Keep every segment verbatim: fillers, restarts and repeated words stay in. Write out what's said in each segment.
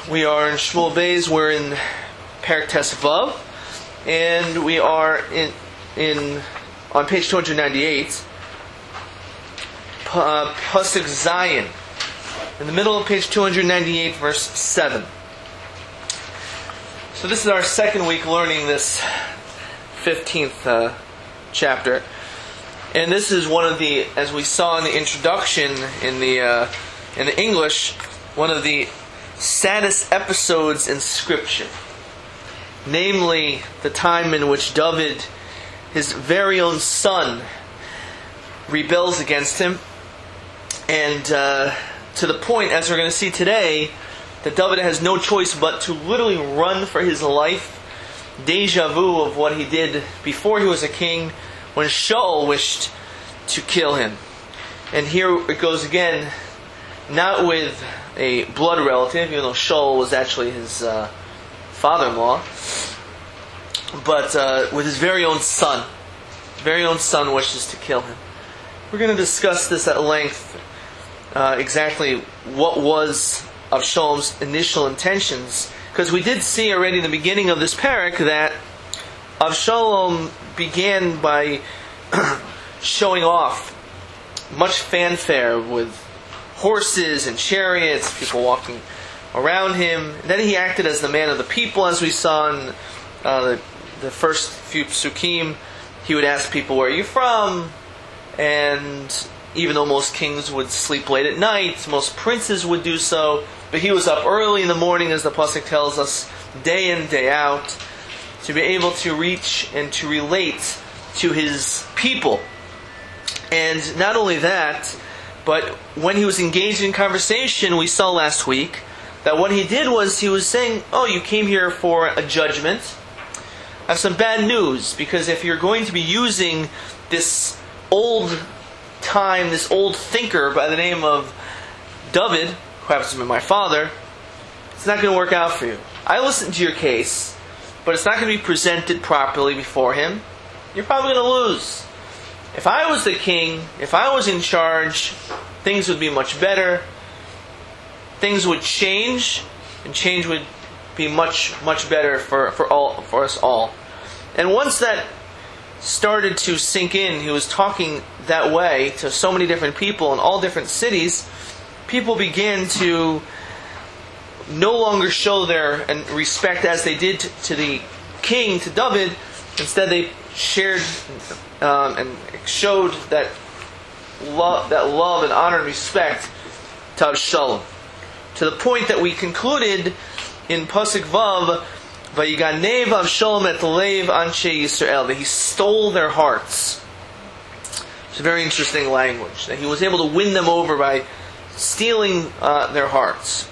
We are in Shmuel Beis. We're in Perek Tes Vav, and we are in in on page two ninety-eight, uh, Pasuk Zayin, in the middle of page two ninety-eight, verse seven. So this is our second week learning this fifteenth uh, chapter, and this is one of the, as we saw in the introduction in the uh, in the English, one of the saddest episodes in Scripture, namely the time in which David, his very own son, rebels against him, and uh, to the point, as we're going to see today, that David has no choice but to literally run for his life. Deja vu of what he did before he was a king, when Shaul wished to kill him. And here it goes again, not with a blood relative, even though Shaul was actually his uh, father-in-law, but uh, with his very own son. His very own son wishes to kill him. We're going to discuss this at length, uh, exactly what was Avshalom's initial intentions, because we did see already in the beginning of this parak that Avshalom began by showing off much fanfare with horses and chariots, people walking around him. And then he acted as the man of the people, as we saw in uh, the, the first few psukim. He would ask people, "Where are you from?" And even though most kings would sleep late at night, most princes would do so, but he was up early in the morning, as the pasuk tells us, day in, day out, to be able to reach and to relate to his people. And not only that, but when he was engaged in conversation, we saw last week that what he did was he was saying, "Oh, you came here for a judgment. I have some bad news, because if you're going to be using this old time, this old thinker by the name of David, who happens to be my father, it's not going to work out for you. I listened to your case, but it's not going to be presented properly before him. You're probably going to lose. If I was the king, if I was in charge, things would be much better. Things would change, and change would be much, much better for, for all for us all." And once that started to sink in, he was talking that way to so many different people in all different cities, people began to no longer show their respect as they did to the king, to David. Instead, they shared um, and showed that love, that love and honor and respect to Avshalom, to the point that we concluded in Pasuk Vav, "Vayiganev Avshalom et leiv anshe Yisrael," that he stole their hearts. It's a very interesting language, that he was able to win them over by stealing uh, their hearts.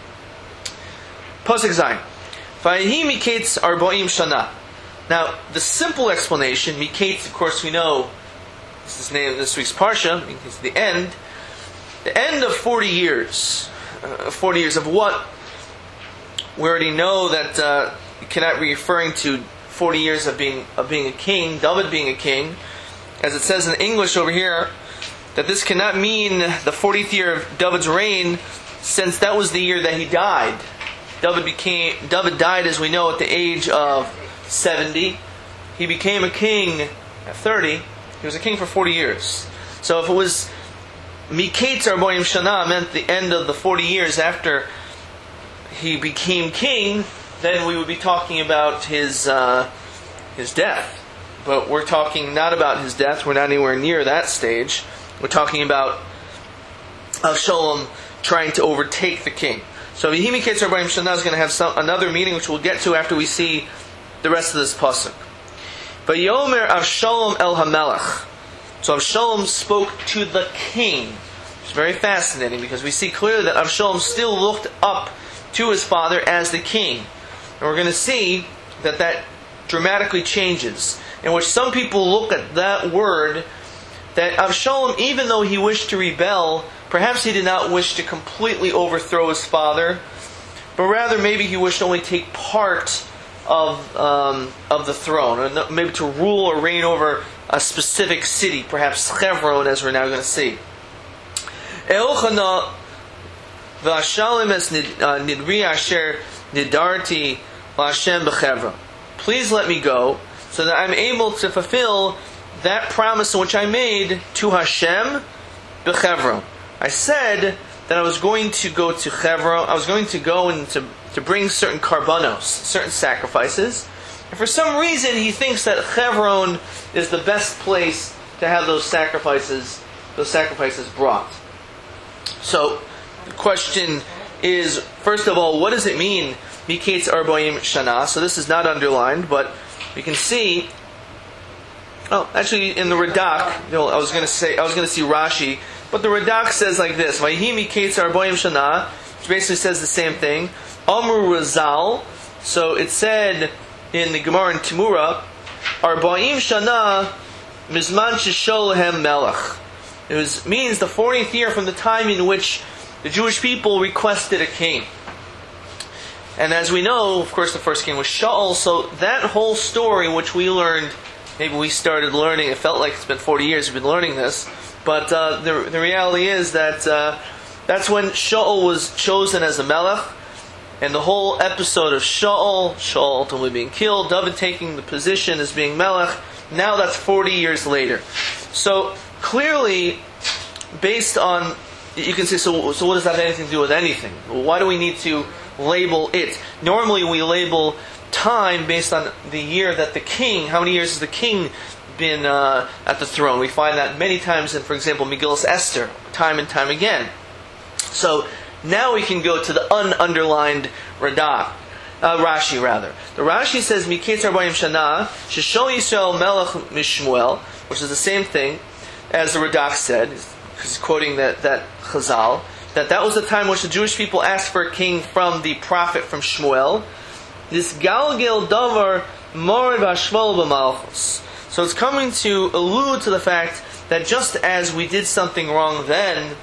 Pasuk Zayin, "Vayihi miketz arba'im shana." Now, the simple explanation, miketz, of course we know, this is the name of this week's parsha, it's the end, the end of forty years. Uh, forty years of what? We already know that uh, you cannot be referring to forty years of being of being a king, David being a king, as it says in English over here, that this cannot mean the fortieth year of David's reign, since that was the year that he died. David became David died, as we know, at the age of seventy. He became a king at thirty. He was a king for forty years. So if it was Miketz Arboim Shana, meant the end of the forty years after he became king, then we would be talking about his uh, his death. But we're talking not about his death. We're not anywhere near that stage. We're talking about Avshalom trying to overtake the king. So Vihi Miketz Arboim Shana is going to have some, another meaning, which we'll get to after we see the rest of this pasuk. Vayomer Avshalom el Hamelach. So Avshalom spoke to the king. It's very fascinating, because we see clearly that Avshalom still looked up to his father as the king. And we're going to see that that dramatically changes, in which some people look at that word, that Avshalom, even though he wished to rebel, perhaps he did not wish to completely overthrow his father, but rather maybe he wished to only take part of um, of the throne, or maybe to rule or reign over a specific city, perhaps Hebron, as we're now going to see. Elchana V'ashalim es nidri asher nidarti la'Hashem b'Chevron. Please let me go, so that I'm able to fulfill that promise which I made to Hashem b'Chevron. I said that I was going to go to Chevron, I was going to go and to, to bring certain karbanos, certain sacrifices. And for some reason he thinks that Chevron is the best place to have those sacrifices, those sacrifices brought. So the question is, first of all, what does it mean, Miketz Arbaim Shana? So this is not underlined, but we can see. Oh, actually, in the Radak, you know, I was going to say, I was going to see Rashi, but the Radak says like this: Vayhi Miketz Arbaim Shana, which basically says the same thing. Amru Razal. So it said in the Gemara in Timura, Arbaim Shana Mizman Sheshol Lahem Melech. It was, means the fortieth year from the time in which the Jewish people requested a king. And as we know, of course, the first king was Shaul. So that whole story, which we learned, maybe we started learning, it felt like it's been forty years we've been learning this, but uh, the, the reality is that uh, that's when Shaul was chosen as a melech, and the whole episode of Shaul, Shaul ultimately being killed, David taking the position as being melech, now that's forty years later. So clearly, based on, you can say, so, so what does that have anything to do with anything? Why do we need to label it? Normally we label time based on the year that the king, how many years has the king been uh, at the throne? We find that many times in, for example, Megillas Esther, time and time again. So now we can go to the ununderlined Radak, uh, Rashi rather. The Rashi says, Miketz Arbaim Shana, Sheshol Yisrael Melech Mishmuel, which is the same thing as the Radak said, because he's quoting that, that Chazal, that that was the time which the Jewish people asked for a king from the prophet from Shmuel. This Galgel Davar Mored Vashvol B'Malchus. So it's coming to allude to the fact that just as we did something wrong then,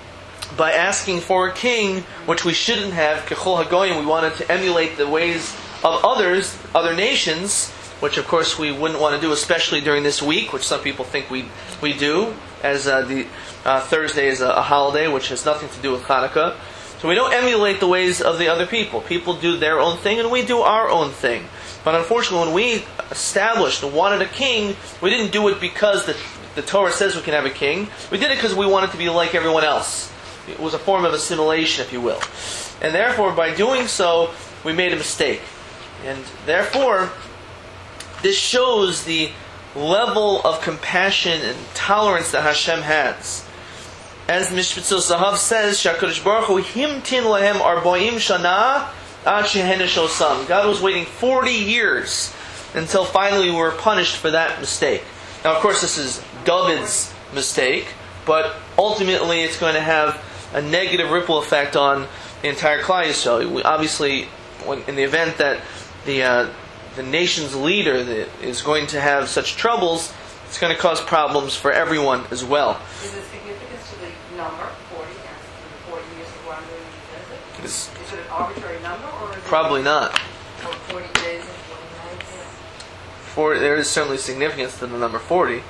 by asking for a king, which we shouldn't have, Kechol Hagoyim, we wanted to emulate the ways of others, other nations, which of course we wouldn't want to do, especially during this week, which some people think we we do, as uh, the uh, Thursday is a, a holiday, which has nothing to do with Hanukkah. So we don't emulate the ways of the other people. People do their own thing, and we do our own thing. But unfortunately, when we established and wanted a king, we didn't do it because the, the Torah says we can have a king. We did it because we wanted to be like everyone else. It was a form of assimilation, if you will. And therefore, by doing so, we made a mistake. And therefore, this shows the level of compassion and tolerance that Hashem has. As Mishpatzil Zahav says, Shakadosh Baruch Hu himtin lahem arbaim shana ad shehena shosam. God was waiting forty years until finally we were punished for that mistake. Now, of course, this is David's mistake, but ultimately it's going to have a negative ripple effect on the entire Klal Yisrael. We obviously, when, in the event that the uh, the nation's leader that is going to have such troubles, it's going to cause problems for everyone as well. Is there significance to the number, forty, and forty years of wandering in the desert? Is, is it an arbitrary number? Or is Probably it not. Or forty days and forty nights? For, there is certainly significance to the number forty.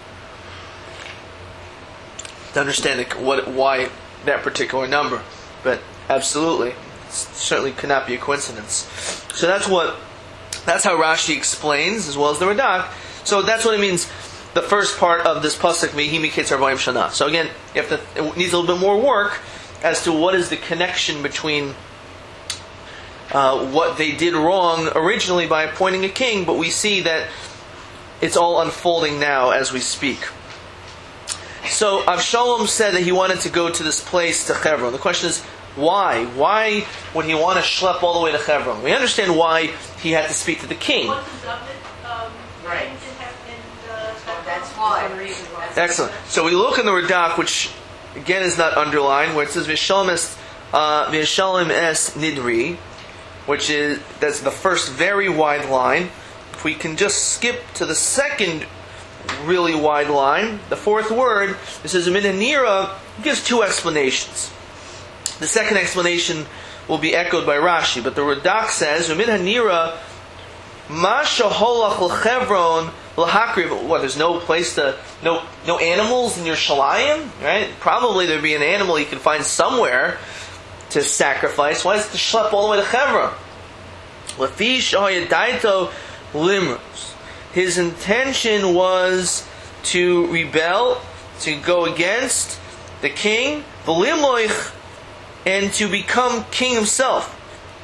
To understand what, why that particular number. But absolutely, it certainly could not be a coincidence. So that's what That's how Rashi explains, as well as the Radak. So that's what it means, the first part of this pasuk, Vayhi Miketz Arbaim Shana. So again, you have to, it needs a little bit more work as to what is the connection between uh, what they did wrong originally by appointing a king, but we see that it's all unfolding now as we speak. So Avshalom said that he wanted to go to this place, to Hebron. The question is, why? Why would he want to schlep all the way to Hebron? We understand why he had to speak to the king. What does David um, Right. in, in, uh, That's why. Excellent. So we look in the Radak, which again is not underlined, where it says V'shalom es uh, V'shalom es Nidri, which is that's the first very wide line. If we can just skip to the second really wide line, the fourth word, it says Minanira, gives two explanations. The second explanation will be echoed by Rashi, but the Radak says, "Umin hanira, ma shaholach l'chevron l'hakriv." What? There's no place to, no, no animals in Yerushalayim, right? Probably there'd be an animal you can find somewhere to sacrifice. Why does it schlep all the way to Hebron? Lafish Oyadaito Limrus. His intention was to rebel, to go against the king, the Limloich, and to become king himself.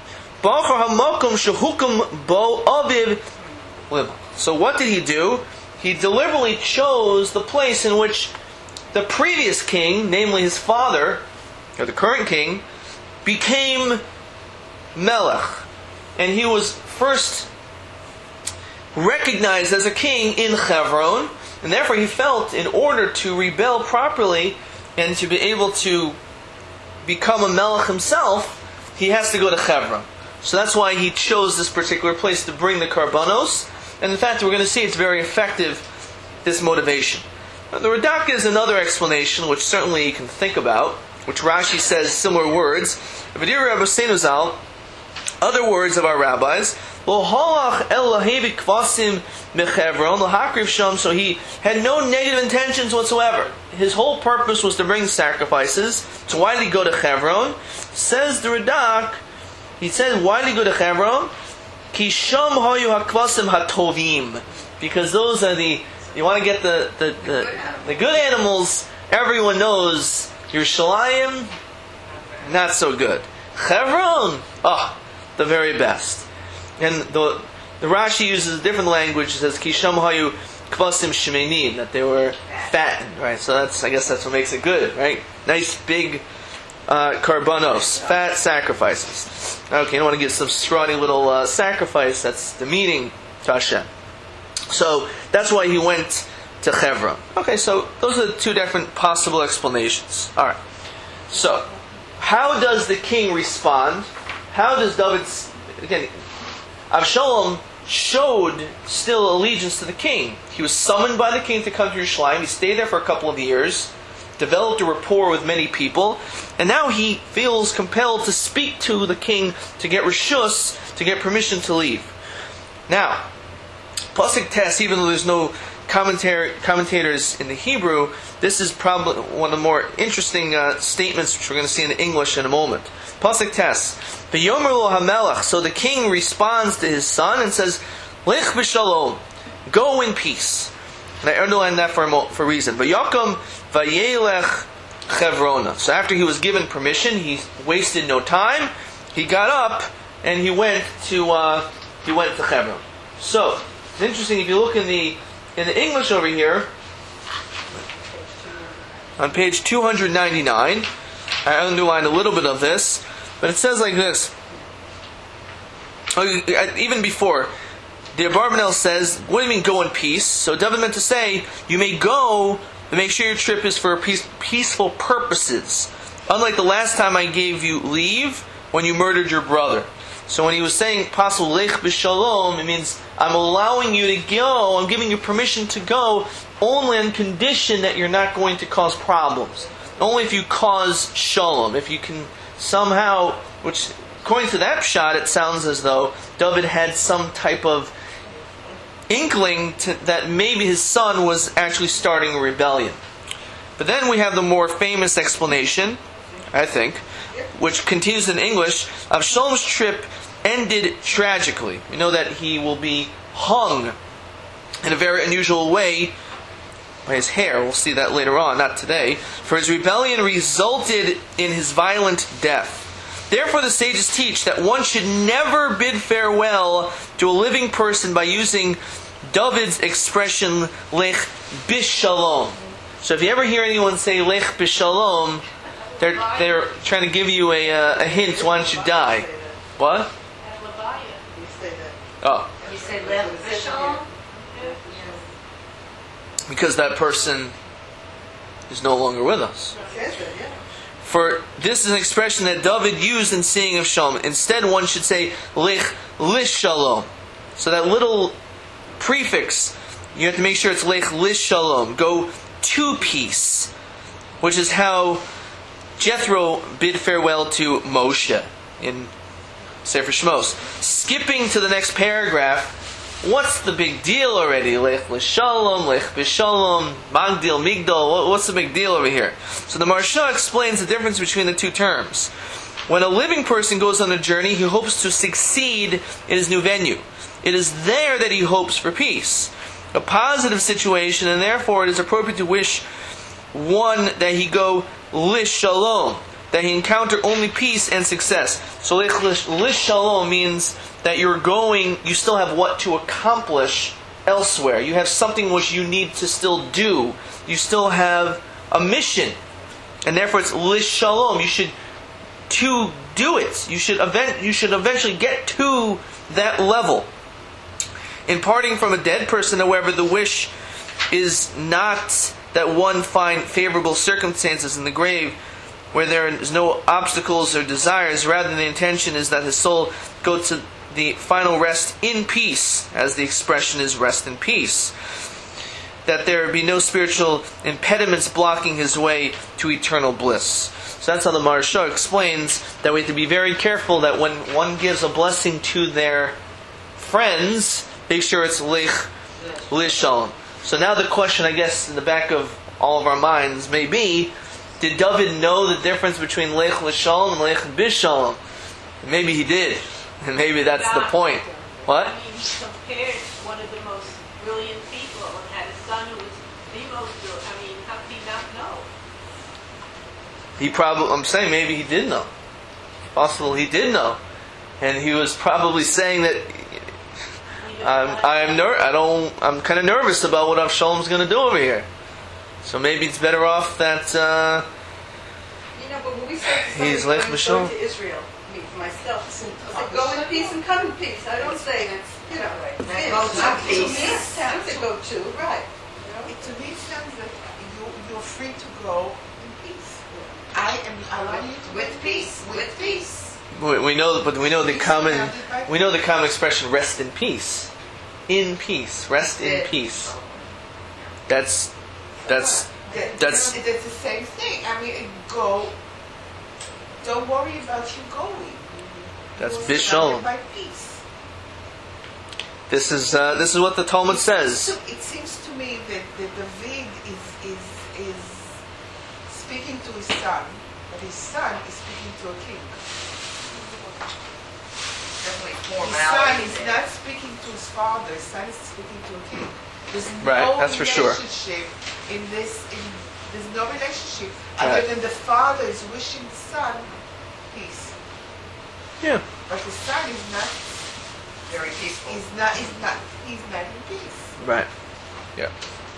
So what did he do? He deliberately chose the place in which the previous king, namely his father, or the current king, became Melech. And he was first recognized as a king in Hebron, and therefore he felt in order to rebel properly and to be able to become a Melech himself, he has to go to Hebron. So that's why he chose this particular place to bring the Karbanos. And in fact, we're going to see it's very effective, this motivation. Now, the Radak is another explanation, which certainly you can think about, which Rashi says similar words. Other words of our rabbis, so he had no negative intentions whatsoever. His whole purpose was to bring sacrifices. So why did he go to Hebron? Says the Radak, he says, why did he go to Hebron? Because those are the, you want to get the, the, the, the good animals, everyone knows. Yerushalayim, not so good. Hebron, oh, the very best. And the the Rashi uses a different language. It says Kisham hayu kvasim shemenim, that they were fattened, right? So that's, I guess that's what makes it good, right? Nice big uh, karbanos, fat sacrifices. Okay, you don't want to give some scrawny little uh, sacrifice. That's demeaning to Hashem. So that's why he went to Hebron. Okay, so those are the two different possible explanations. All right. So how does the king respond? How does David, again, Avshalom showed still allegiance to the king. He was summoned by the king to come to Yerushalayim. He stayed there for a couple of years, developed a rapport with many people, and now he feels compelled to speak to the king to get reshus, to get permission to leave. Now, Pasuk Tes, even though there's no commentary, commentators in the Hebrew, this is probably one of the more interesting uh, statements which we're going to see in English in a moment. Pasuk Tes, V'yomer lo hamelech. So the king responds to his son and says, Lech b'shalom, go in peace. And I underline that for a, mo- for a reason. V'yakom v'yelech Chevrona. So after he was given permission, he wasted no time. He got up and he went to uh, he went to Hebron. So it's interesting if you look in the in the English over here on page two ninety-nine. I underlined a little bit of this, but it says like this. Even before, the Abarbanel says, what do you mean go in peace? So David meant to say, you may go, but make sure your trip is for peace, peaceful purposes. Unlike the last time I gave you leave, when you murdered your brother. So when he was saying, Pasul lech b'shalom, it means, I'm allowing you to go, I'm giving you permission to go, only on condition that you're not going to cause problems. Only if you cause shalom, if you can somehow, which according to that pshat, it sounds as though David had some type of inkling to, that maybe his son was actually starting a rebellion. But then we have the more famous explanation, I think, which continues in English. Avshalom's trip ended tragically. We know that he will be hung in a very unusual way by his hair. We'll see that later on, not today. For his rebellion resulted in his violent death. Therefore the sages teach that one should never bid farewell to a living person by using David's expression, Lech Bishalom. So if you ever hear anyone say Lech Bishalom, they're, they're trying to give you a, uh, a hint, why don't you die? What? Oh. You say Lech Bishalom? Because that person is no longer with us. For this is an expression that David used in singing of Shalom. Instead, one should say Lech Lish Shalom. So that little prefix, you have to make sure it's Lech Lish Shalom. Go to peace. Which is how Jethro bid farewell to Moshe in Sefer Shmos. Skipping to the next paragraph, what's the big deal already? Lech l'shalom, lech b'shalom, magdil, migdal. What's the big deal over here? So the Maharsha explains the difference between the two terms. When a living person goes on a journey, he hopes to succeed in his new venue. It is there that he hopes for peace, a positive situation, and therefore it is appropriate to wish one that he go lish shalom, that he encounter only peace and success. So lish shalom means that you're going, you still have what to accomplish elsewhere. You have something which you need to still do. You still have a mission, and therefore it's lish shalom. You should to do it. You should event. You should eventually get to that level. In parting from a dead person, however, the wish is not that one find favorable circumstances in the grave where there is no obstacles or desires. Rather, the intention is that his soul go to the final rest in peace, as the expression is rest in peace. That there be no spiritual impediments blocking his way to eternal bliss. So that's how the Maharsha explains that we have to be very careful that when one gives a blessing to their friends, make sure it's lich, lich shalom. So now the question, I guess, in the back of all of our minds may be, did David know the difference between lich l'shalom and lich b'shalom? Maybe he did. And maybe that's the point. What? I mean, he compared one of the most brilliant people and had a son who was the most brilliant. I mean, how could he not know? He probably, I'm saying maybe he did know. Possible he did know. And he was probably saying that I'm, I'm ner- I don't, I'm kind of nervous about what Avshalom's going to do over here. So maybe it's better off that uh, You know, but when we say to He's somebody, like I'm Michelle. going to Israel, me, for myself, I say, go in peace and come in peace. I don't say, you know, That goes it's in peace. nice town to go to, right. You know? It to me sounds that you, you're free to go in peace. I am allowing you to With go in peace, with peace. we, we know, but we know the common, we know the common expression, rest in peace. In peace, rest in Yeah. peace. That's, that's, That- That's- you know, it's the same thing. I mean, go. Don't worry about you going. that's You're surrounded b'shalom. by peace. This is, uh, this is what the Talmud says. So it seems to me that, that David is, is, is speaking to his son, but his son is speaking to a king. Definitely His son formality is there. not speaking to his father. His son is speaking to a king. There's Right, no that's for sure. relationship in this. In, there's no relationship Right. other than the father is wishing the son peace, Yeah. but the son is not. Very peaceful. He's not. He's not. He's not in peace. Right. Yeah.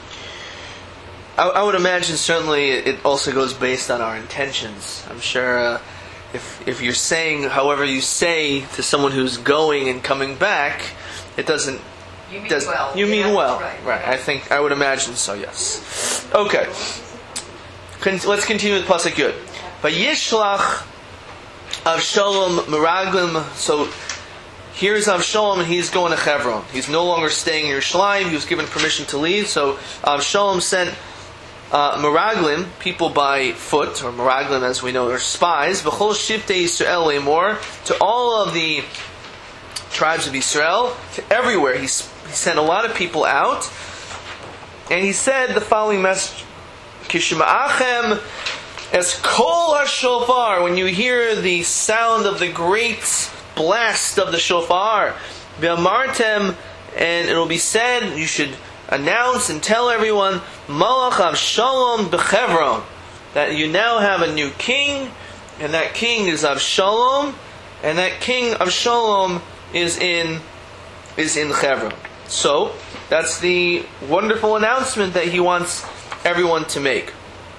I, I would imagine certainly it also goes based on our intentions. I'm sure uh, if if you're saying however you say to someone who's going and coming back, it doesn't. You mean does, well. You mean Yeah, well. Right. Right. I think I would imagine so. Yes. Okay. Con- let's continue with pasuk Yud. Vayishlach Avshalom Meraglim. So here's Avshalom, and he's going to Hebron. He's no longer staying in Yerushalayim. He was given permission to leave. So Avshalom sent uh, Meraglim, people by foot, or Meraglim as we know, are spies. V'chol Shivtei Yisrael Lemor, to all of the tribes of Israel, to everywhere. He, he sent a lot of people out, and he said the following message: Kishma'achem es kol hashofar, when you hear the sound of the great blast of the shofar, v'amartem, and it will be said, you should announce and tell everyone, Malach Avshalom b'Chevron, that you now have a new king, and that king is Avshalom, and that king Avshalom is in is in Hebron. So that's the wonderful announcement that he wants everyone to make.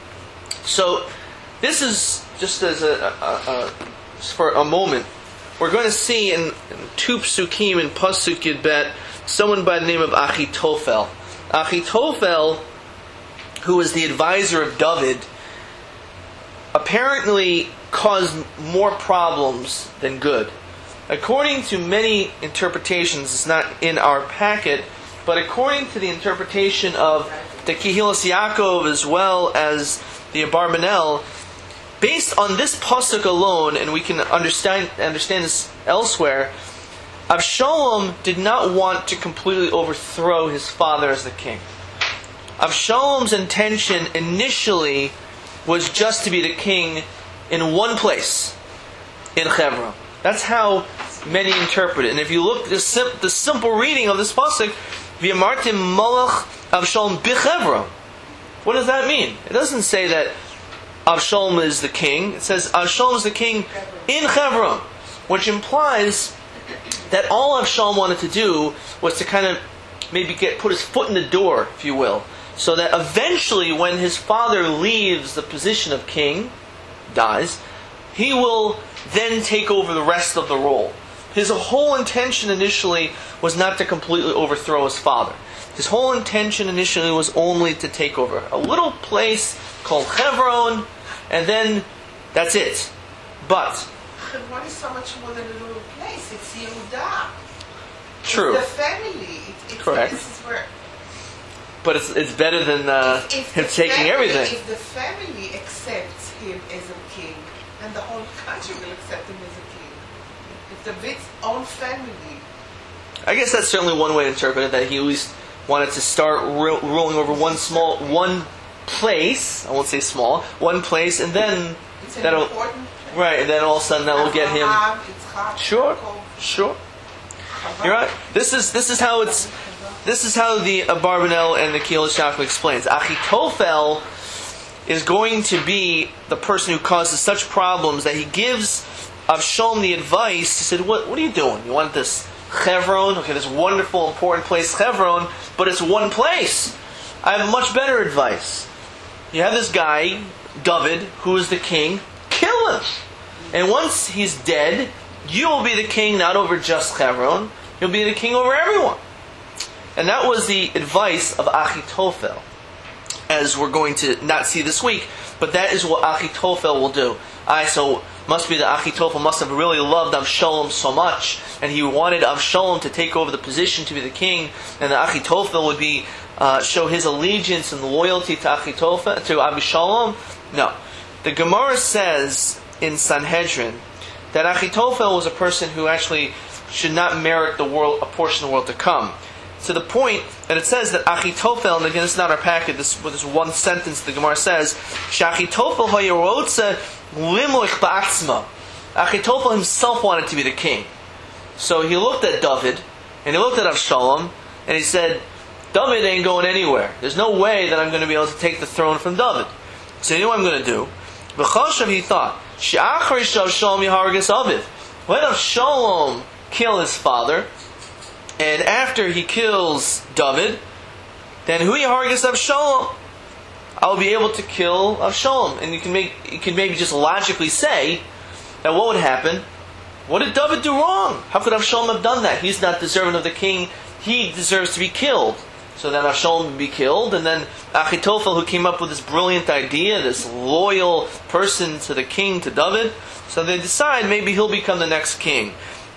So this is just as a, a, a just for a moment. We're going to see in, in two psukim in pasuk Yud Bet someone by the name of Achitophel. Achitophel, who was the advisor of David, apparently caused more problems than good. According to many interpretations, it's not in our packet, but according to the interpretation of the Kehillas Yaakov as well as the Abarbanel, based on this pasuk alone, and we can understand understand this elsewhere, Avshalom did not want to completely overthrow his father as the king. Avshalom's intention initially was just to be the king in one place. in Hebron. That's how many interpret it. And if you look at the, sim- the simple reading of this pasuk, V'yamartim malach Avshalom b'Hebron. What does that mean? It doesn't say that Avshalom is the king. It says Avshalom is the king in Hebron, which implies that all Avshalom wanted to do was to kind of maybe get put his foot in the door, if you will, so that eventually when his father leaves the position of king, dies, he will then take over the rest of the role. His whole intention initially was not to completely overthrow his father. His whole intention initially was only to take over a little place called Hebron, and then that's it. But Hebron is so much more than a little place. It's Yehuda. True. It's the family. It, it's, Correct. This is where But it's it's better than uh, if, if him the taking family, everything. If the family accepts him as a king, then the whole country will accept him as a king. If the David's own family. I guess that's certainly one way to interpret it, that he at least wanted to start ru- ruling over one small, one place, I won't say small, one place, and then It's an that'll, important place. right, and then all of a sudden that will get him, Abraham, Yitzchak, sure, Yaakov, sure, Chava. you're right. This is, this is how it's, this is how the Abarbanel and the Kehillah Shachar explains. Achitophel is going to be the person who causes such problems that he gives Avshalom the advice. He said, what, what are you doing? You want this Hebron, okay, this wonderful, important place, Hebron, but it's one place. I have much better advice. You have this guy, David, who is the king, kill him. And once he's dead, you will be the king not over just Hebron, you'll be the king over everyone. And that was the advice of Achitophel, as we're going to not see this week, but that is what Achitophel will do. Alright, so must be that Achitophel must have really loved Avshalom so much, and he wanted Avshalom to take over the position to be the king, and that Achitophel would be uh, show his allegiance and loyalty to Achitophel, to Avshalom. No, the Gemara says in Sanhedrin that Achitophel was a person who actually should not merit the world, a portion of the world to come. To the point that it says that Achitophel, and again, this is not our packet, this with this one sentence the Gemara says, Shachitophel hayarotza limloich ba'atzma. Achitophel himself wanted to be the king. So he looked at David, and he looked at Avshalom, and he said, David ain't going anywhere. There's no way that I'm going to be able to take the throne from David. So you know what I'm going to do? V'chashav, he thought, She'achari Avshalom yahargis aviv. Let Avshalom kill his father, and after he kills David, then hu yahargis Avshalom, I'll be able to kill Avshalom. And you can make, you can maybe just logically say that what would happen? What did David do wrong? How could Avshalom have done that? He's not deserving of the king. He deserves to be killed. So then Avshalom would be killed, and then Achitophel, who came up with this brilliant idea, this loyal person to the king, to David, so they decide maybe he'll become the next king.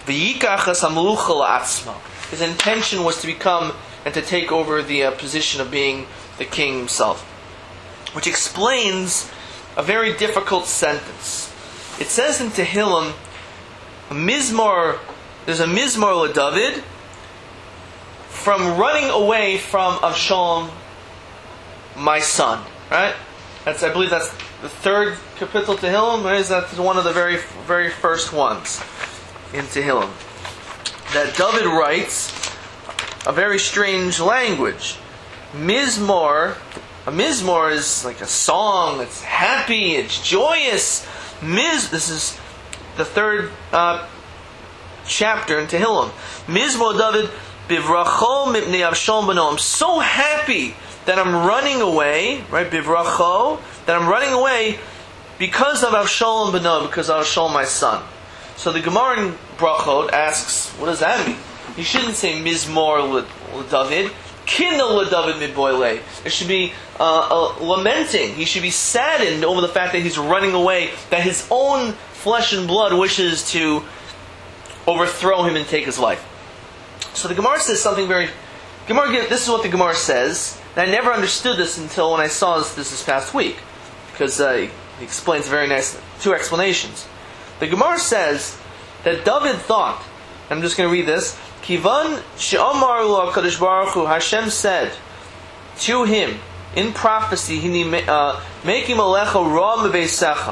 His intention was to become and to take over the uh, position of being the king himself. Which explains a very difficult sentence. It says in Tehillim, a Mizmor, there's a Mizmor LeDavid, from running away from Avshalom, my son. Right? That's, I believe that's the third kapitel Tehillim. Right? That's one of the very, very first ones in Tehillim. That David writes a very strange language. Mizmor, a Mizmor is like a song. It's happy. It's joyous. Miz. This is the third uh, chapter in Tehillim. Mizmor David. Bivracho mipnei Avshalom beno. I'm so happy that I'm running away, right? Bivracho, that I'm running away because of Avshalom beno, because of Avshalom my son. So the Gemara in Brachot asks, what does that mean? You shouldn't say Mizmor LeDavid, Kinel LeDavid midboile. It should be uh, uh, lamenting. He should be saddened over the fact that he's running away, that his own flesh and blood wishes to overthrow him and take his life. So the Gemara says something very... Gemara, this is what the Gemara says. And I never understood this until when I saw this this, this past week. Because uh, he explains very nice... Two explanations. The Gemara says that David thought... I'm just going to read this. Kivan she'amar lo HaKadosh Baruch Hu, Hashem said to him, in prophecy, Hini, uh, make him alecha ra meveisecha.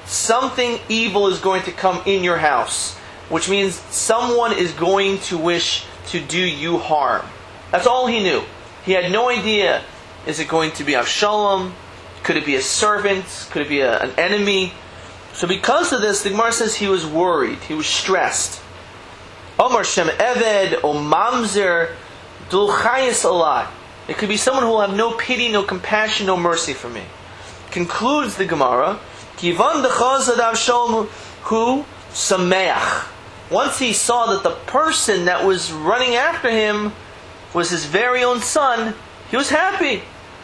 something evil is going to come in your house, which means someone is going to wish to do you harm. That's all he knew. He had no idea, is it going to be Avshalom? Could it be a servant? Could it be a, an enemy? So because of this, the Gemara says he was worried. He was stressed. Omar Shem Eved, O Mamzer, Dul Chayis Alai. It could be someone who will have no pity, no compassion, no mercy for me. Concludes the Gemara, Kivan Dechazad Avshalom Hu Sameach. Once he saw that the person that was running after him was his very own son, he was happy.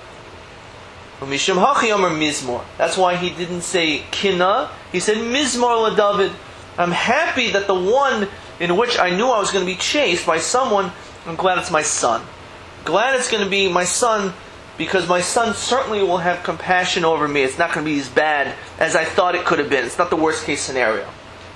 That's why he didn't say Kina, he said Mizmor LaDavid. I'm happy that the one in which I knew I was going to be chased by someone, I'm glad it's my son. Glad it's going to be my son, because my son certainly will have compassion over me. It's not going to be as bad as I thought it could have been. It's not the worst case scenario.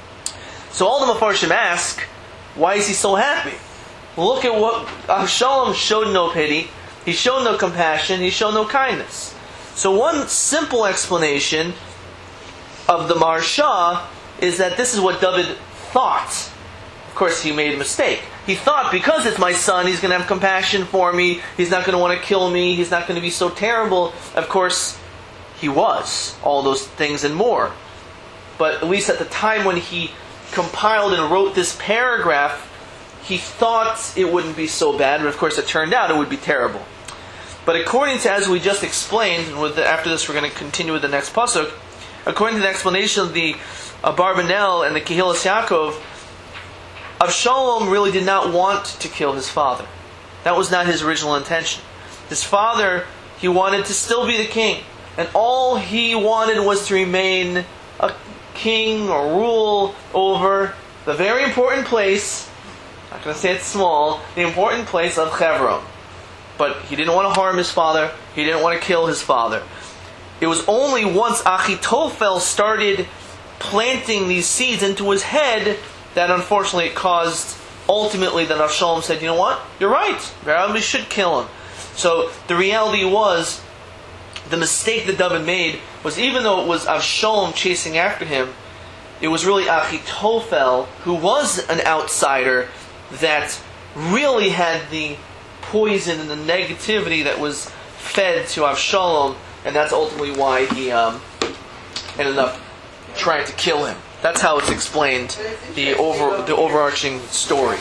So all the Mefarshim ask, why is he so happy? Look at what Avshalom showed no pity, he showed no compassion, he showed no kindness. So one simple explanation of the Maharsha is that this is what David thought. Of course, he made a mistake. He thought, because it's my son, he's going to have compassion for me, he's not going to want to kill me, he's not going to be so terrible. Of course, he was. All those things and more. But at least at the time when he compiled and wrote this paragraph, he thought it wouldn't be so bad, but of course it turned out it would be terrible. But according to, as we just explained, and with the, after this we're going to continue with the next pasuk, according to the explanation of the Abarbanel and the Kehillas Yaakov, Avshalom really did not want to kill his father. That was not his original intention. His father, he wanted to still be the king. And all he wanted was to remain a king or rule over the very important place, I'm not going to say it's small, the important place of Hebron. But he didn't want to harm his father. He didn't want to kill his father. It was only once Achitophel started planting these seeds into his head that unfortunately it caused, ultimately, that Avshalom said, you know what? You're right. We should kill him. So the reality was, the mistake that David made was, even though it was Avshalom chasing after him, it was really Achitophel, who was an outsider, that really had the poison and the negativity that was fed to Avshalom, and that's ultimately why he um, ended up trying to kill him. That's how it's explained, the over the overarching story.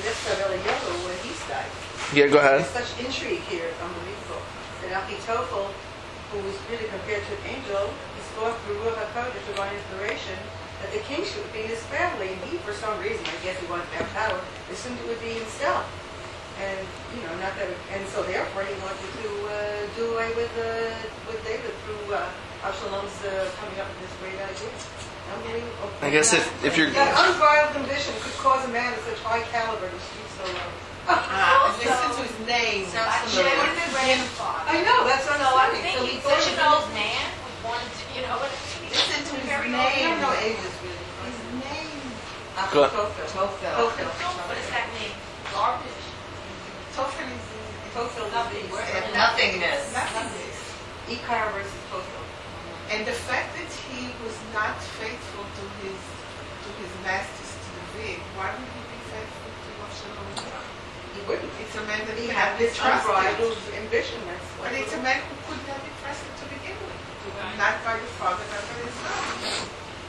Yeah, go ahead. There's such intrigue here, it's unbelievable. That Achitophel, who was really compared to an angel, he spoke through Ruach HaKodesh, divine inspiration, that the kingship would be in his family, and he, for some reason, I guess he wanted to have power, assumed it would be himself. And, you know, not that, and so therefore he wanted to uh, do away with uh, with David through uh, Avshalom's uh, coming up with this great idea. Unbelievable. I guess if, if you're... That unbridled ambition could cause a man of such high caliber to stoop so low. Ah, listen to his name. So Hashem the grandfather. I know, that's what So I'm I'm saying. So thinking, he thought such it an was- old man would want to, you know, what Listen to his very I name. don't know ages really. His name. Good. Achitophel. Tophel. Tophel. What does that mean? Garbage. Tophel is Tophel Nothing. is uh, nothingness. nothingness. Ikar versus Tophel. And the fact that he was not faithful to his to his masters, to the Vig, why would he be faithful to Avshalom? He wouldn't. It's a man that He he had had this trusted. unbridled ambition. That's But it's a man who could not be trusted to begin with. Not by the father, not by his son.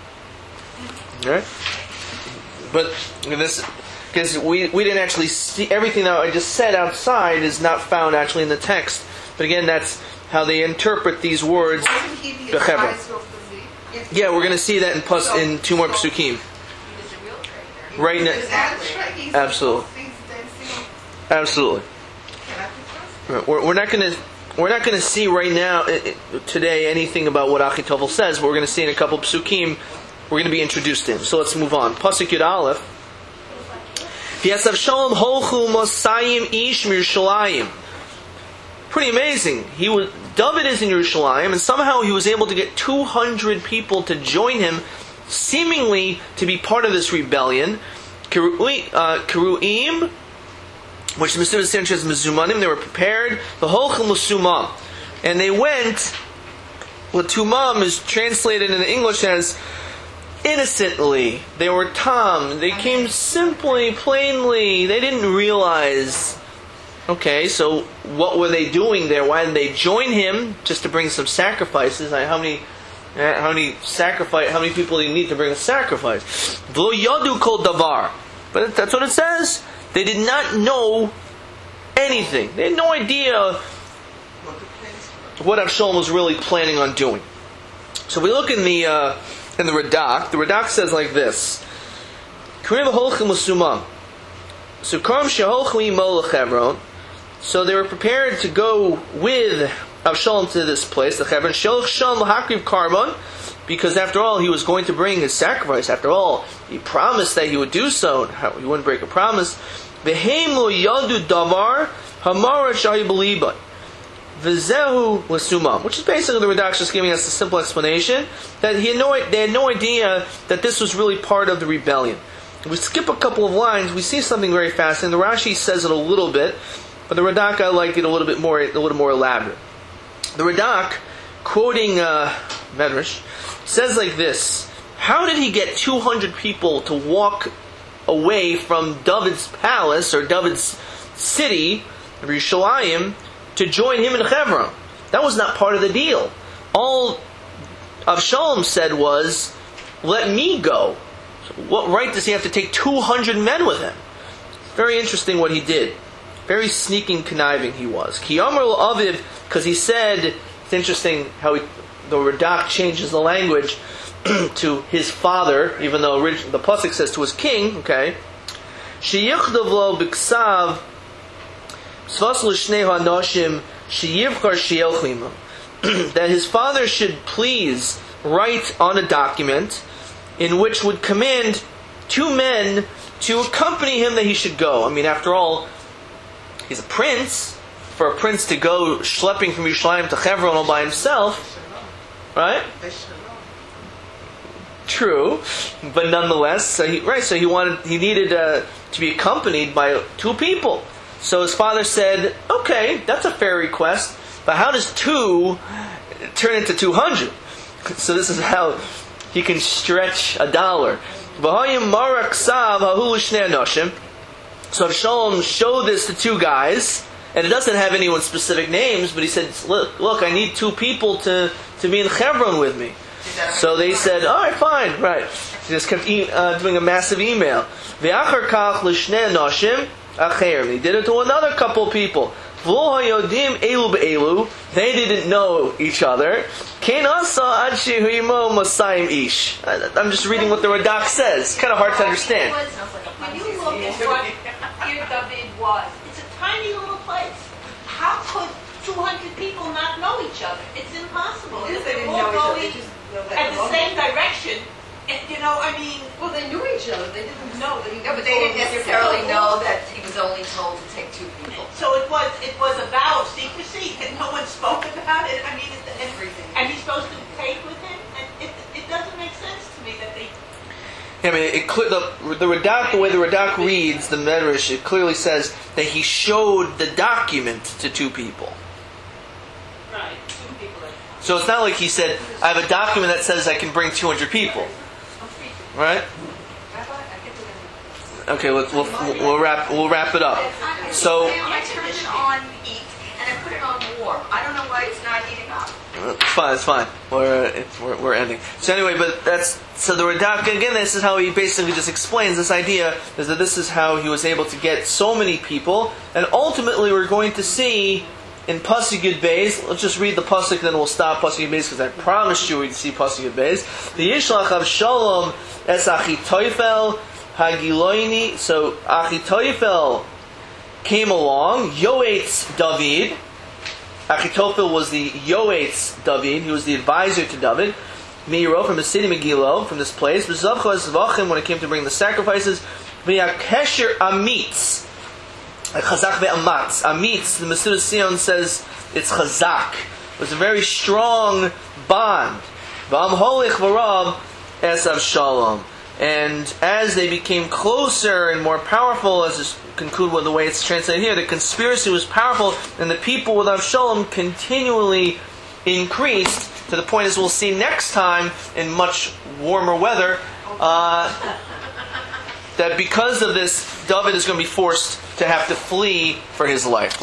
Right? But this, because we, we didn't actually see everything that I just said outside is not found actually in the text. But again, that's how they interpret these words. Wasn't he the Bechevra. advisor of the Vig? Yeah, we're going to see that in plus in two more psukim. He was a real traitor. Right now, Exactly. He's Absolutely. Things dancing absolutely. cannot be trusted. We're, we're not going to we're not going to see right now i- i- today anything about what Achitophel says. But we're going to see in a couple of psukim. We're going to be introduced to him. So let's move on. Pasuk Yud Aleph. V'yasav Shalom holchu mosayim ish mirushalayim. Pretty amazing. He was David is in Yerushalayim, and somehow he was able to get two hundred people to join him, seemingly to be part of this rebellion. Keruim, uh, Keruim, which the Mitzvah says Mezumanim, they were prepared. The Holchim Musumam, and they went Latumam is translated in English as innocently. They were tam. They came simply, plainly. They didn't realize. Okay, so what were they doing there? Why did they join him? Just to bring some sacrifices. How many, how many sacrifice? How many people do you need to bring a sacrifice? V'lo yadu kol davar. But that's what it says. They did not know anything. They had no idea what Avshalom was really planning on doing. So we look in the uh, in the Radak. The Radak says like this: So they were prepared to go with Avshalom to this place, the Hebron, because after all, he was going to bring his sacrifice. After all, he promised that he would do so. He wouldn't break a promise. V'zehu l'sumam, which is basically the Radak just giving us a simple explanation that he had no, they had no idea that this was really part of the rebellion. If we skip a couple of lines, we see something very fascinating. The Rashi says it a little bit, but the Radak I like it a little bit more, a little more elaborate. The Radak, quoting uh, Medrash, says like this: how did he get two hundred people to walk away from David's palace or David's city, Yerushalayim, to join him in Hebron? That was not part of the deal. All Avshalom said was, let me go. So what right does he have to take two hundred men with him? Very interesting what he did. Very sneaking, conniving he was. Kiyamar l'Aviv, because he said, it's interesting how he, the Radak changes the language to his father, even though originally the pasuk says to his king, okay? Sheyichdav lo b'ksav that his father should please write on a document in which would command two men to accompany him that he should go. I mean, after all, he's a prince. For a prince to go schlepping from Yerushalayim to Hebron all by himself, right? True, but nonetheless, so he, right? So he wanted, he needed uh, to be accompanied by two people. So his father said, okay, that's a fair request, but how does two turn into two hundred? So this is how he can stretch a dollar. So Avshalom showed this to two guys, and it doesn't have anyone's specific names, but he said, look, look, I need two people to, to be in Hebron with me. So they said, all right, fine, right. He just kept e- uh, doing a massive email. They did it to another couple of people. They didn't know each other. I'm just reading what the Radak says. It's kind of hard to understand. When you look at what Ir David was, it's a tiny little place. How could two hundred people not know each other? It's impossible. Yes, If they they're didn't all know each other. going They just know that at the alone. same direction, and, you know, I mean, Well, they knew each other. They didn't know that he No, but they didn't necessarily know that he was only told to take two people. so it was it was a vow of secrecy, and no one spoke about it. I mean, it, and, Everything. and he's supposed to take with him, and it, it doesn't make sense to me that they. I mean, it, the, the Radak, the way the Radak reads the Medrash, it clearly says that he showed the document to two people. Right, two people. At, So it's not like he said, I have a document that says I can bring two hundred people. Right? Okay, let's, we'll, we'll wrap we'll wrap it up. So I turned it on heat and I put it on warm. I don't know why it's not heating up. it's fine, it's fine. We're, it's, we're we're ending. So anyway, but that's so the Radak again. This is how he basically just explains this idea is that this is how he was able to get so many people, and ultimately we're going to see in Pasuk Yud Beis. Let's just read the pasuk, then we'll stop Pasuk Yud Beis because I promised you we'd see Pasuk Yud Beis. The Yishlach Avshalom es Achitophel Hagiloini. So Achitophel came along. Yoetz David. Achitophel was the Yoetz David. He was the advisor to David. Meiro from the city Megillah, from this place. B'zavchos Zvachim, when it came to bring the sacrifices. V'yakesher Amitz. Chazak ve'amatz. Amitz, the Mesillas Sion says it's chazak. It was a very strong bond. V'amholich v'rab es Avshalom. And as they became closer and more powerful, as is conclude with the way it's translated here, the conspiracy was powerful, and the people with Avshalom continually increased. to the point, as we'll see next time in much warmer weather, uh, that because of this, David is going to be forced to have to flee for his life.